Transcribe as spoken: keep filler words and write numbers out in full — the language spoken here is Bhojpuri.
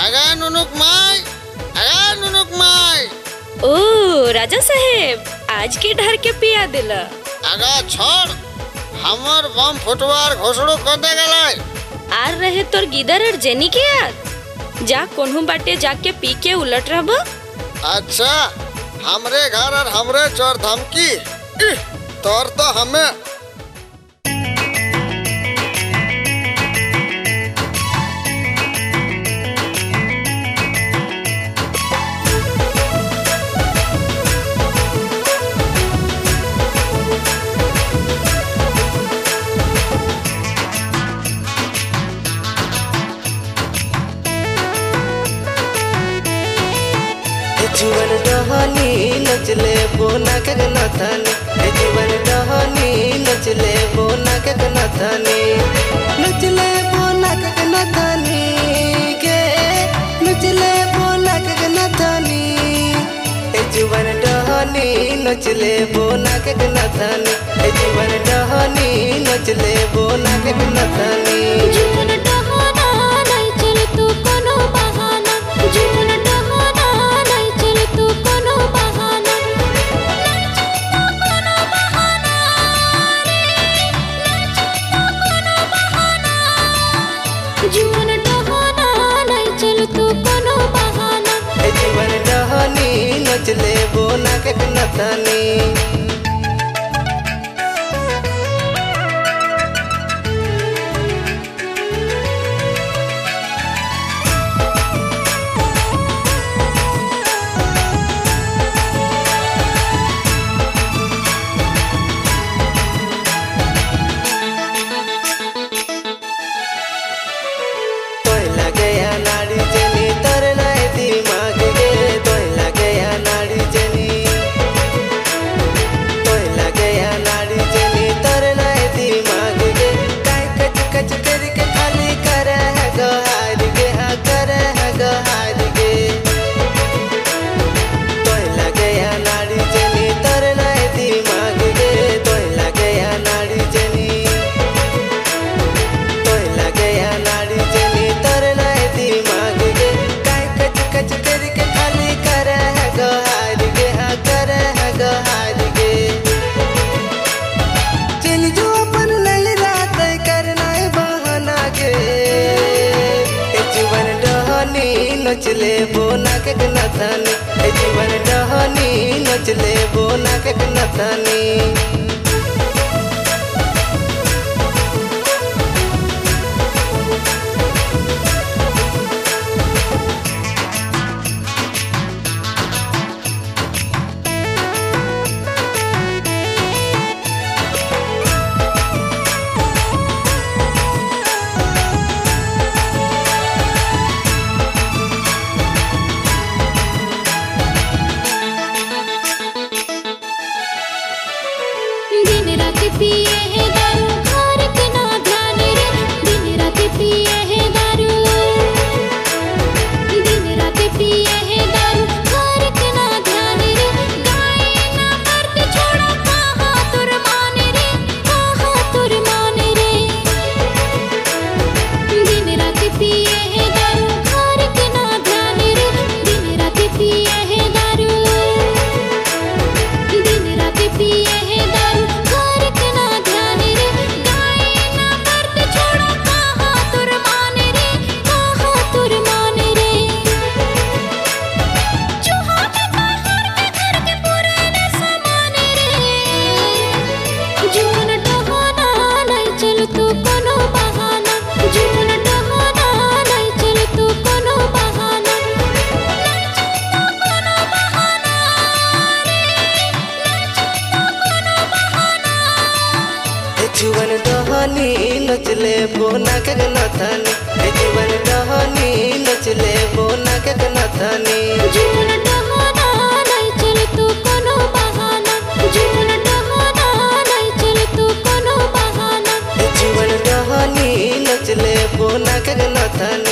आगा नुनुक माय, आगा नुनुक माय। ओ राजा साहेब, आज के ढार के पिया दिला। आगा छोड़, हमर बम फुटवार घोषणा कर दे गलाय। आर रहे तोर गिदर और जेनी के याद। जा कोन्हू बाटे जाके पी के उलट रहबो। अच्छा, हमरे घर और हमरे चोर धमकी, तोर तो हमें जीवन डहानी नचले बोना के नाथानी, जीवन डहानी नचले बोना के नाथानी, नचले बोना के नाथानी के, नचले बोना के नाथानी। जीवन डहानी नचले बोना के नाथानी, जीवन डहानी नचले बोना के नाथानी। जीवन डहाना नहीं चल तू कोनो बहाना, जीवन डहाना नहीं चल तू कोनो बहाना, नहीं चल तू कोनो बहाना रे, नहीं चल तू कोनो बहाना। जीवन डहाना नहीं चल तू कोनो बहाना। जीवन डहानी नचले बोना के नाथानी। नचले बोना के नाथानी, जीवन डहानी नचले बोना के नाथानी। दिन रात पिए है दारू, घर के ना ध्यान रे, दिन रात पिए है दारू, दिन रात पिए है दारू, घर के ना ध्यान रे, गाय ना मर्द छोड़ा कहाँ तुर मान रे, कहाँ तुर मान रे। दिन रात पिए है दारू, घर के ना ध्यान रे, दिन रात पिए है दारू, दिन रात पिए है दारू, घर के ना ध्यान रे, गाय ना मर्द छोड़ा कहाँ तुर मान रे, कहाँ तुर मान रे। चूहा के बाहर के घर के पुराने सामान रे, जीवन डहाना नहीं चल तू कोनो बहाना, जीवन डहाना नहीं चल तू कोनो बहाना, नहीं चल तू कोनो बहाना रे, नहीं चल तू कोनो बहाना। जीवन डहानी नचले बोना के नाथानी, जीवन डहानी नचले बोना के नाथानी। जीवन डहाना नहीं चल तू कोनो बहाना, जीवन डहाना नहीं चल तू कोनो बहाना। जीवन डहानी नचले बोना के नाथानी।